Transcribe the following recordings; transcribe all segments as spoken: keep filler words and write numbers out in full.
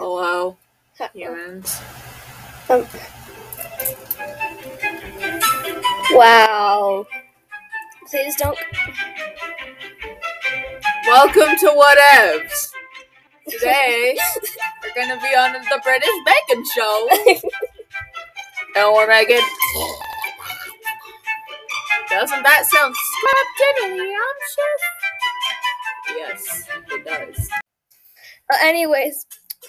Hello, humans. Um, wow. Please don't. Welcome to Whatevs. Today, we're gonna be on the British Bacon Show. And we're making... Doesn't that sound scrumptious? Yes, it does. Uh, anyways.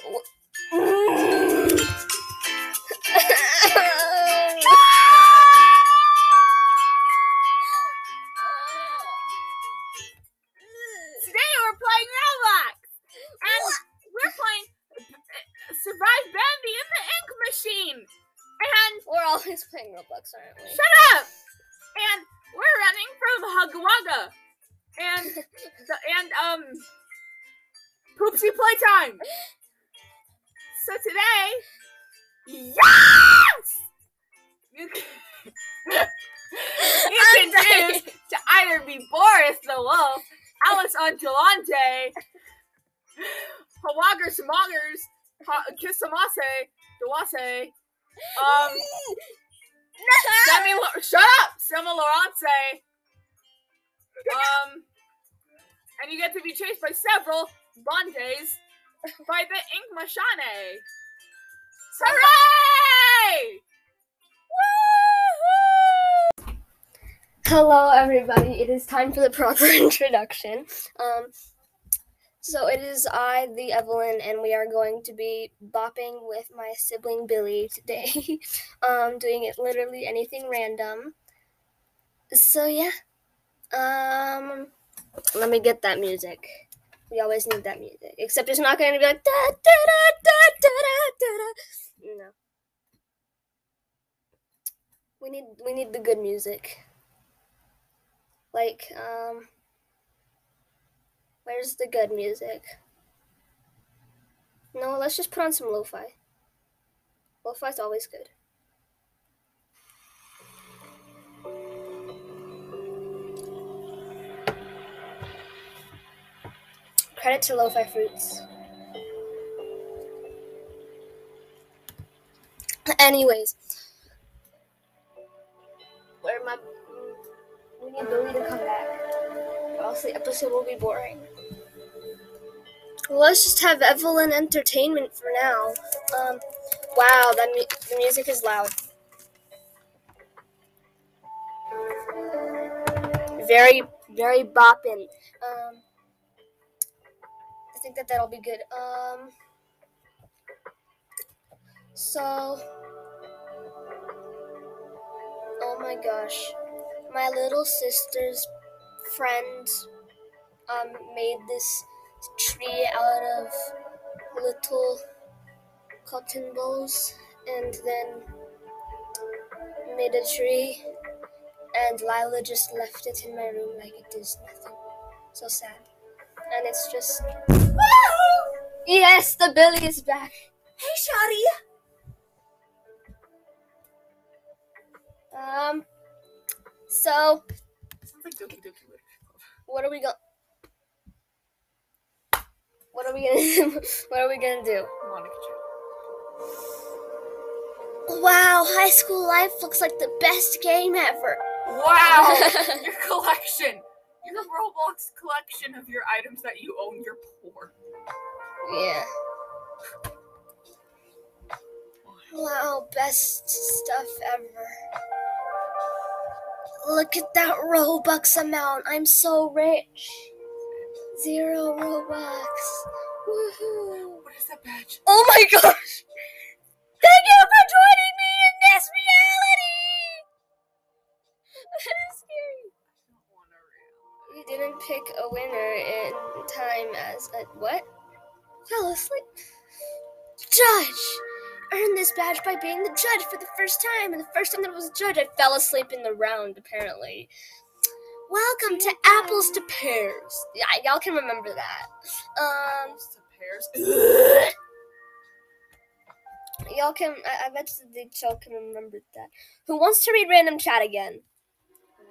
Today we're playing Roblox, and we're playing Survive Bandy in the Ink Machine, and We're always playing Roblox, aren't we? shut up! And we're running from Hugga Wugga, and the, and um Poopsie Playtime. So today, yes, you can, you can choose to either be Boris the Wolf, Alice Angelante, Hawagger Smoggers, Kissamase, Dawase, um, Semi, shut up, Semi Lawrence, um, and you get to be chased by several Bondes by the Ink Machine. Hooray! Woo-hoo! Hello, everybody. It is time for the proper introduction. Um, so it is I, the Evelyn, and we are going to be bopping with my sibling Billy today. um, doing it literally anything random. So yeah. Um, let me get that music. We always need that music. Except it's not going to be like da da da da da da da. No. We need we need the good music. Like, um, where's the good music? No, let's just put on some lo-fi. Lo-fi's always good. Credit to Lo-Fi Fruits. Anyways, where my we need Billy to come back, or else the episode will be boring. Well, let's just have Evelyn entertainment for now. Um, wow, that mu- the music is loud. Very, very boppin'. Um, I think that that'll be good. Um, so, oh my gosh, my little sister's friend um made this tree out of little cotton balls, and then made a tree, and Lila just left it in my room like it is nothing. So sad. And it's just... Yes, the Billy is back. Hey, Shotty. Um, so, Sounds like Doki Doki Literature Club. what are we going... What are we gonna What are we gonna do? Monica Chu. Wow, high school life looks like the best game ever. Wow! Your collection! Your Roblox collection of your items that you own, you're poor. Yeah. Wow, best stuff ever. Look at that Robux amount. I'm so rich. Zero Robux. Woohoo. What is that badge? Oh my gosh. Thank you for joining me in this reality. That is scary. You didn't pick a winner in time as a what? Fell asleep. Judge. Earned this badge by being the judge for the first time. And the first time that I was a judge, I fell asleep in the round, apparently. Welcome to Apples to Pears. Yeah, y'all can remember that. Um, Apples to pears. y'all can, I, I bet the y'all can remember that. Who wants to read random chat again?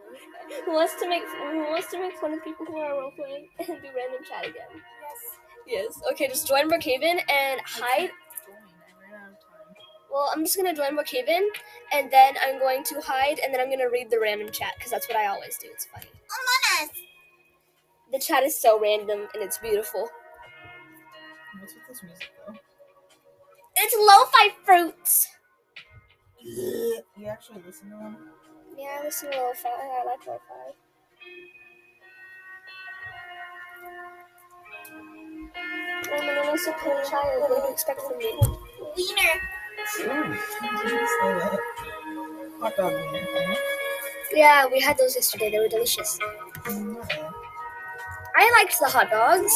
Who wants to make Who wants to make fun of people who are role playing and do random chat again? Yes. Yes. Okay, just join Brookhaven and hide. Well, I'm just gonna join Brookhaven, and then I'm going to hide, and then I'm gonna read the random chat, because that's what I always do. It's funny. Among Us. The chat is so random, and it's beautiful. What's with this music, though? It's Lo-Fi Fruits! You actually listen to them? Yeah, I listen to Lo-Fi. I like Lo-Fi. I'm an innocent little child. What do you expect from me? Wiener. Hot dog wiener. Yeah, we had those yesterday. They were delicious. I liked the hot dogs.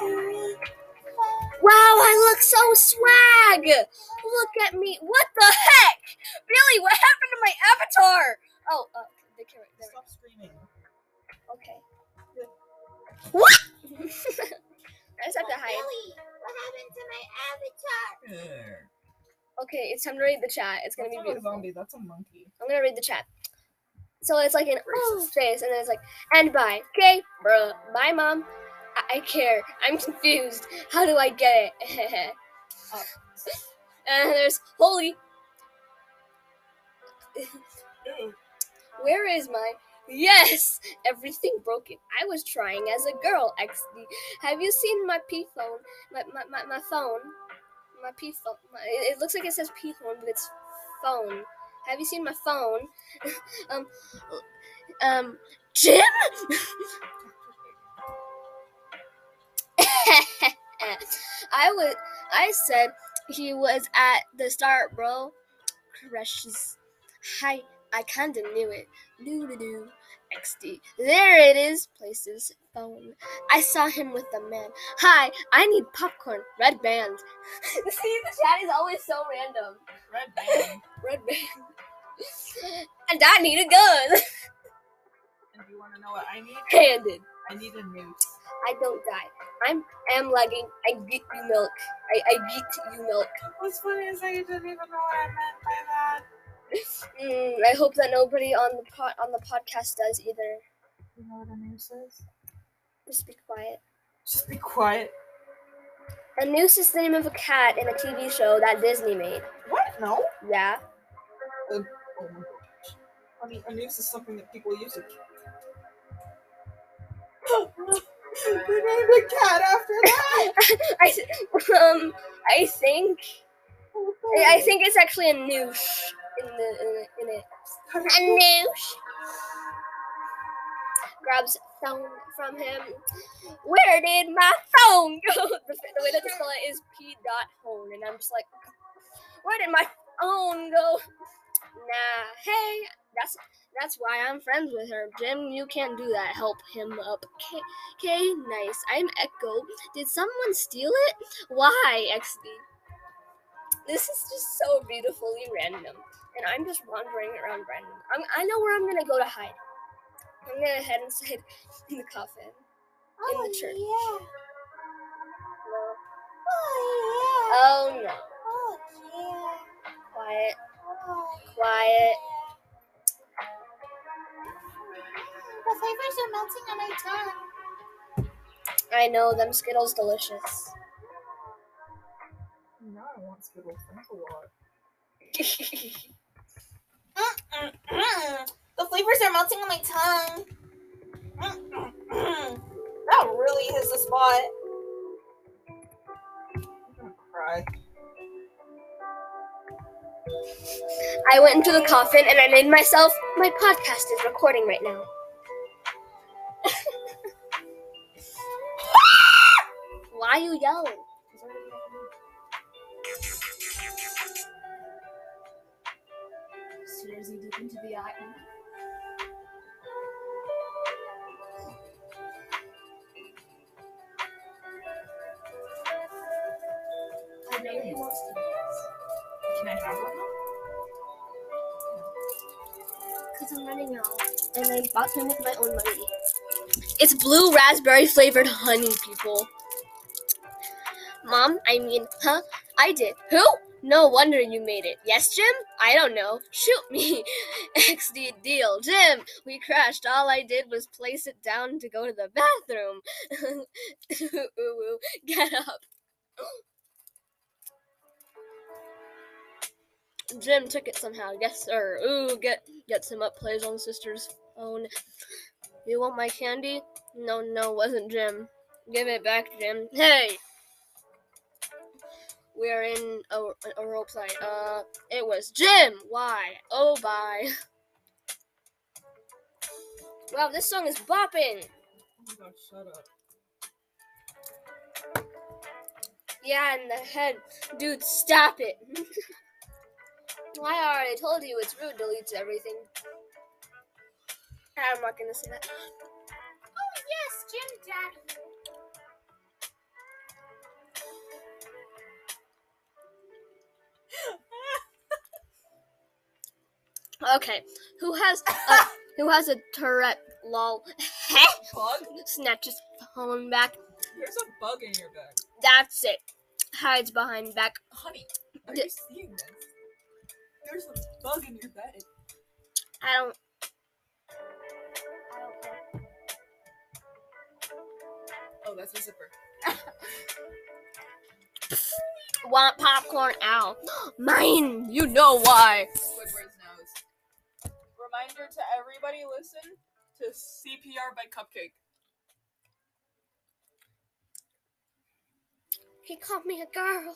Wow, I look so swag! Look at me. What the heck? Billy, what happened to my avatar? Oh, uh, the camera. There. Stop screaming. Okay. What? I just have to hide. Billy, what happened to my avatar? Yeah. Okay, it's time to read the chat. It's gonna That's be not beautiful. a zombie, that's a monkey. I'm gonna read the chat. So it's like an oh space, and then it's like, and bye. Okay, bruh. Bye, mom. I, I care. I'm confused. How do I get it? Oh. And there's holy. Where is my? Yes, everything broken. I was trying as a girl. X D. Have you seen my P phone? My my my, my phone. My P phone. My, it looks like it says P phone, but it's phone. Have you seen my phone? um, um, Jim? I was. I said he was at the start, bro. Crushes. Hi. I kinda knew it. Doo doo doo. X D. There it is. Places. Phone. I saw him with the man. Hi. I need popcorn. Red band. See, the chat is always so random. Red band. Red band. And I need a gun. And you want to know what I need? Handed. I need a noose. I don't die. I'm am lagging. I get you milk. I, I get you milk. What's funny is that you didn't even know what I meant by that. Mm, I hope that nobody on the pod, on the podcast does either. You know what a noose is? Just be quiet. Just be quiet. A noose is the name of a cat in a T V show that Disney made. What? No? Yeah. Uh, oh my gosh. I mean, a noose is something that people use to... They named a cat after that! I um I think I think it's actually a noosh in the in, in it. A noosh grabs phone from him. Where did my phone go? The, the way that they spell it is P dot hone, and I'm just like, where did my phone go? Nah, hey, that's that's why I'm friends with her. Jim, you can't do that. Help him up. Okay, okay, nice. I'm Echo. Did someone steal it? Why, X D? This is just so beautifully random, and I'm just wandering around random. I'm, I know where I'm gonna go to hide. I'm gonna head inside in the coffin Oh, in the church. Yeah. No. Oh, Oh no! yeah. Oh, yeah. Quiet, Oh, quiet. the flavors are melting on my tongue. I know them Skittles delicious. Now I want Skittles. Thanks a lot. Mm-mm-mm. The flavors are melting on my tongue. Mm-mm-mm. That really hits the spot. I'm gonna cry. I went into the coffin and I named myself. My podcast is recording right now. Why are you yelling? Stares you deep into the eye. I know he wants to do this. Can I have one? Because I'm running out. And I bought them with my own money. It's blue raspberry flavored honey, people. Mom, I mean, huh? I did. Who? No wonder you made it. Yes, Jim? I don't know. Shoot me. X D deal. Jim, we crashed. All I did was place it down to go to the bathroom. Ooh, ooh, get up. Jim took it somehow. Yes, sir. Ooh, get gets him up, plays on sister's phone. You want my candy? No, no, wasn't Jim. Give it back, Jim. Hey! We're in a, a role play. Uh, it was Jim. Why? Oh, bye. Wow, this song is bopping. Oh my gosh, shut up. Yeah, in the head. Dude, stop it. I already told you it's rude deletes everything. I'm not gonna say that. Oh, yes, Jim Daddy. Okay, who has a, who has a Tourette? Lol. Bug? Snatches phone back. There's a bug in your bag. That's it. Hides behind back. Honey, are D- you seeing this? There's a bug in your bed. I don't. I don't care. Oh, that's a zipper. Want popcorn? Ow. Mine. You know why. Squidward's nose. Reminder to everybody, listen to C P R by Cupcake. He called me a girl.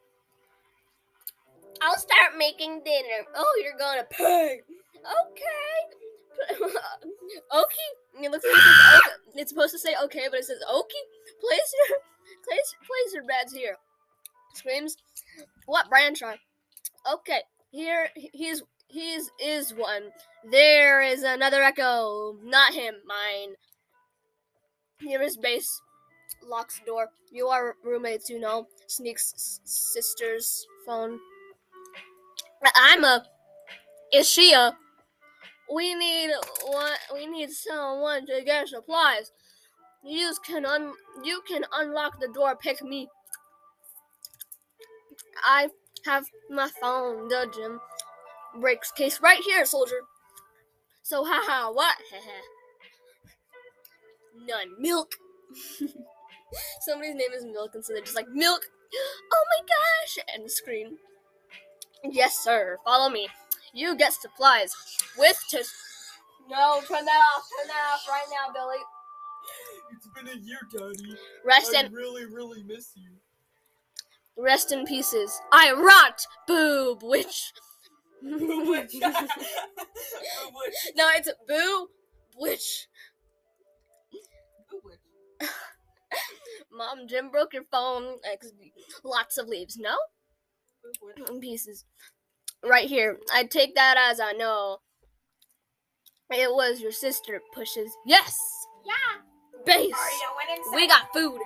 I'll start making dinner. Oh, you're gonna pay. Okay. Okay. It looks like it says okay. It's supposed to say okay, but it says okay. Place your place place your beds here. Screams. What branch are? Okay. Here he's he's is one. There is another echo. Not him. Mine. Here is base. Locks door. You are roommates, you know. Sneaks s- sister's phone. I'm a. Is she a? We need one. We need someone to get supplies. You can un. You can unlock the door. Pick me. I have my phone. The gym breaks case right here, soldier. So haha. What? None. Milk. Somebody's name is Milk, and so they're just like milk. Oh my gosh! And scream. Yes, sir. Follow me. You get supplies with to. No, turn that off. Turn that off right now, Billy. It's been a year, Daddy. Rest I in really, really miss you. rest in pieces. I rot, boob witch. Boo witch. Boo witch. No, it's boo witch. Boo witch. Mom, Jim broke your phone. X D. Lots of leaves. No? Boo witch. In pieces. Right here. I take that as I know. It was your sister. Pushes. Yes! Yeah. Base. Are you winning? We got food.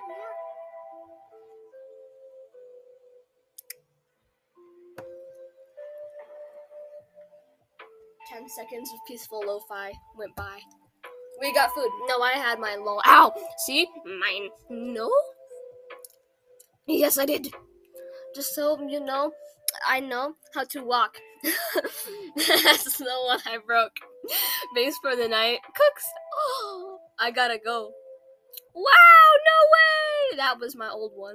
Ten seconds of peaceful lo-fi went by. We got food. No, I had my lo- Ow! See? Mine. No? Yes, I did. Just so you know, I know how to walk. That's the one I broke. Base for the night. Cooks. Oh, I gotta go. Wow, no way! That was my old one.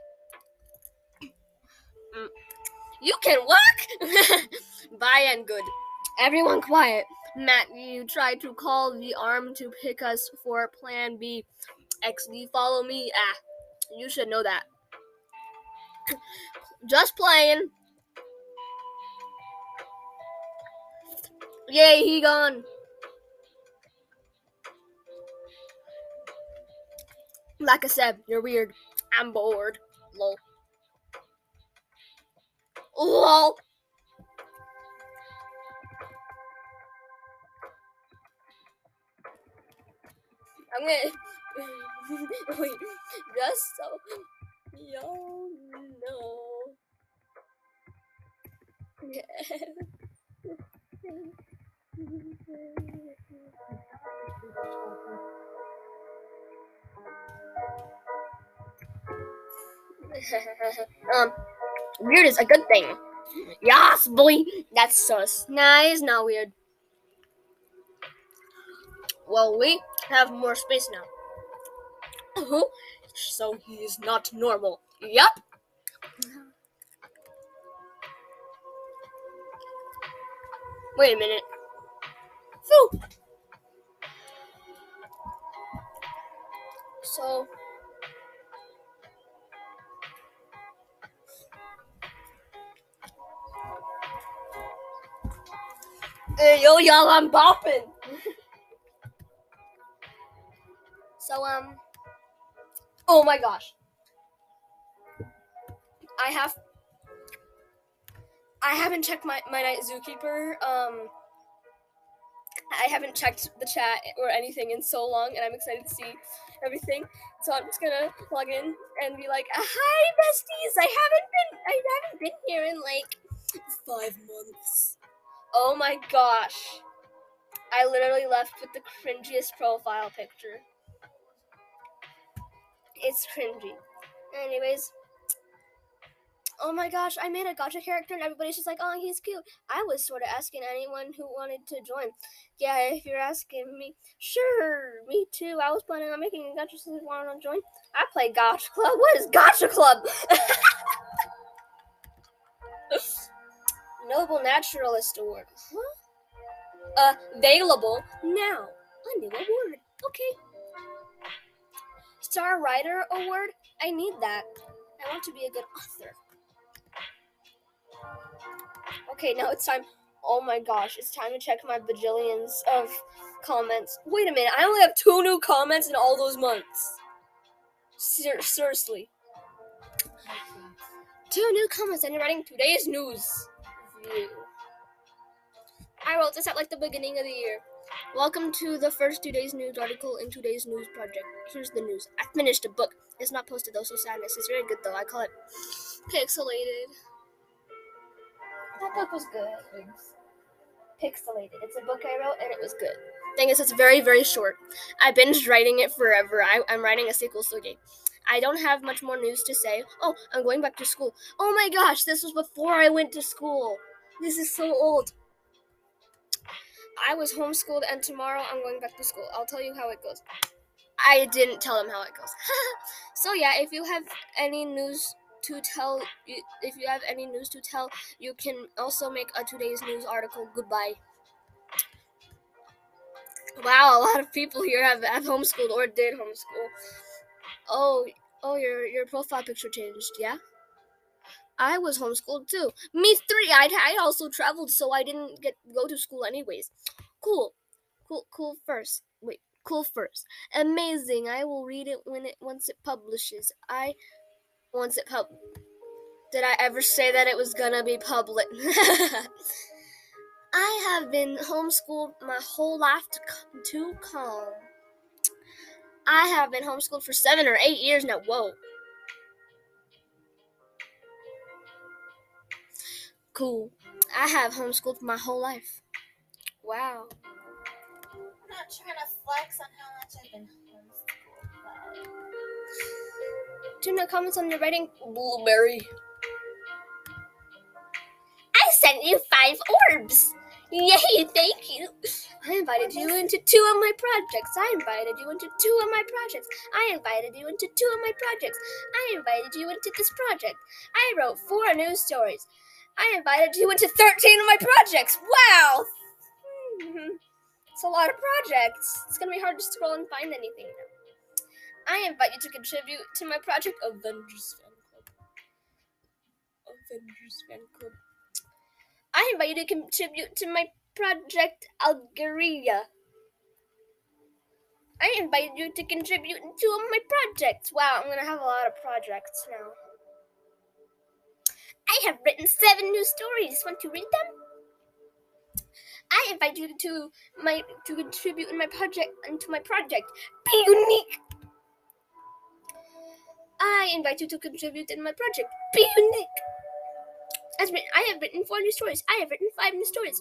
Mm. You can walk? Bye and good. Everyone quiet. Matt, you tried to call the arm to pick us for plan B. X D, follow me. Ah, you should know that. Just playing. Yay, he gone. Like I said, you're weird. I'm bored. Lol. Lol. I'm gonna wait, just so y'all know. um, Weird is a good thing. Yes, boy. That's sus. Nah, it's not weird. Well, we have more space now. Uh-huh. So he is not normal. Yup. Wait a minute. Phew. So... Hey, yo, y'all, I'm bopping. So, um... Oh my gosh. I have... I haven't checked my, my Night Zookeeper, um... I haven't checked the chat or anything in so long, and I'm excited to see everything. So I'm just gonna log in and be like, "Hi, besties! I haven't been, I haven't been here in like five months." Oh my gosh! I literally left with the cringiest profile picture. It's cringy. Anyways. Oh my gosh, I made a gacha character and everybody's just like, oh, he's cute. I was sort of asking anyone who wanted to join. Yeah, if you're asking me, sure, me too. I was planning on making a gacha, so if you want to join. I play Gacha Club. What is Gacha Club? Noble Naturalist Award. Huh? Available now. A new award. Okay. Star Writer Award. I need that. I want to be a good author. Okay, now it's time. Oh my gosh, it's time to check my bajillions of comments. Wait a minute, I only have two new comments in all those months. Ser- seriously. Two new comments, and you're writing today's news review. I wrote this at like the beginning of the year. Welcome to the first today's news article in today's news project. Here's the news. I finished a book. It's not posted though, so sadness. It's very good though. I call it Pixelated. That book was good. Pixelated. It's a book I wrote and it was good. Thing is, it's very, very short. I binged writing it forever. I, I'm writing a sequel story. I don't have much more news to say. Oh, I'm going back to school. Oh my gosh, this was before I went to school. This is so old. I was homeschooled and tomorrow I'm going back to school. I'll tell you how it goes. I didn't tell them how it goes. So yeah, if you have any news to tell, if you have any news to tell, you can also make a today's news article. Goodbye. Wow, a lot of people here have, have homeschooled or did homeschool. Oh, oh, your your profile picture changed, yeah? I was homeschooled too. Me three. I I also traveled, so I didn't get go to school anyways. Cool, cool, cool. First, wait, cool first. Amazing. I will read it when it once it publishes. I once it pub. Did I ever say that it was gonna be public? I have been homeschooled my whole life to come, to come. I have been homeschooled for seven or eight years now. Whoa. Cool. I have homeschooled my whole life. Wow. I'm not trying to flex on how much I've been homeschooled, but... Do no comments on your writing, Blueberry. I sent you five orbs. Yay, thank you. I invited you into two of my projects. I invited you into two of my projects. I invited you into two of my projects. I invited you into this project. I wrote four news stories. I invited you into thirteen of my projects. Wow. It's a lot of projects. It's going to be hard to scroll and find anything now. I invite you to contribute to my project, Avengers Fan Club. Avengers Fan Club. I invite you to contribute to my project, Algeria. I invite you to contribute to two of my projects. Wow, I'm going to have a lot of projects now. I have written seven new stories. Want to read them? I invite you to my to contribute in my project into my project. Be unique. I invite you to contribute in my project. Be unique. As written, I have written four new stories. I have written five new stories.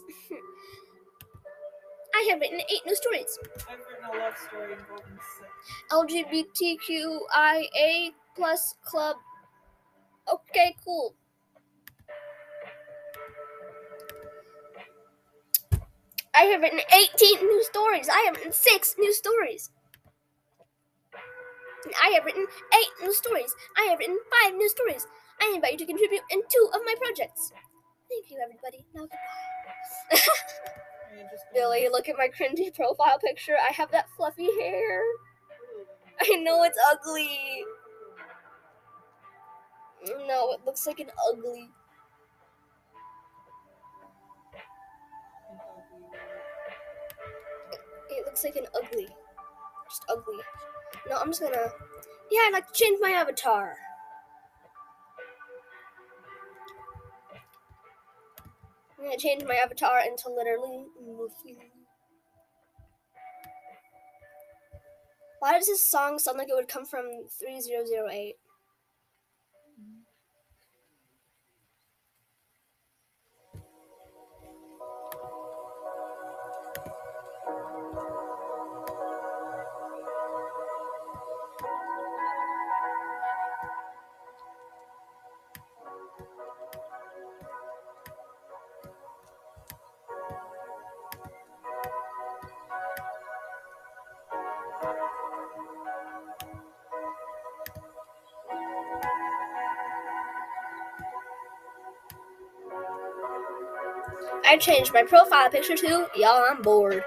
I have written eight new stories. I've written a love story involving sex. L G B T Q I A plus club. Okay, cool. I have written eighteen new stories. I have written six new stories. And I have written eight new stories. I have written five new stories. I invite you to contribute in two of my projects. Thank you, everybody. Now goodbye. Billy, look at my cringy profile picture. I have that fluffy hair. I know it's ugly. No, it looks like an ugly. It looks like an ugly. Just ugly. No, I'm just gonna... Yeah, I'd like to change my avatar. I'm gonna change my avatar into literally nothing. Why does this song sound like it would come from three thousand eight? I changed my profile picture to y'all, I'm bored.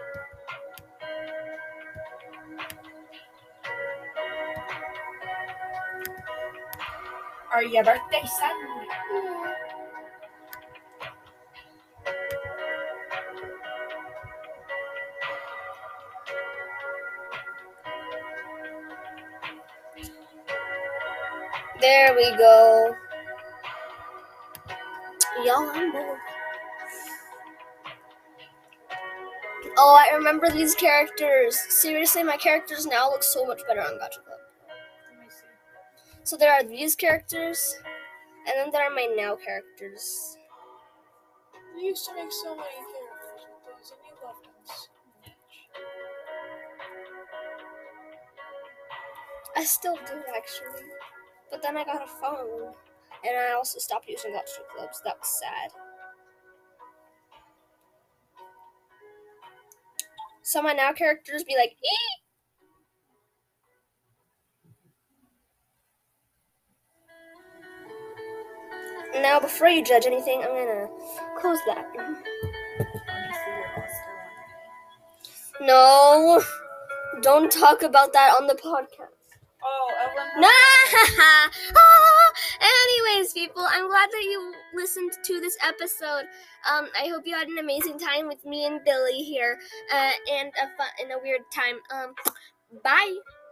Are your birthday son? There we go. Y'all, I'm bored. Oh, I remember these characters. Seriously, my characters now look so much better on Gacha Club. Let me see. So there are these characters, and then there are my now characters. You used to make so many characters with those, and you loved them so much. I still do, actually. But then I got a phone, and I also stopped using Gacha Club, so that was sad. So my now characters be like, eee! Now, before you judge anything, I'm gonna close that. No, don't talk about that on the podcast. Oh, Evelyn. No. Ah! Anyways, people, I'm glad that you listened to this episode. Um, I hope you had an amazing time with me and Billy here, uh, and a fun and a weird time. Um, bye.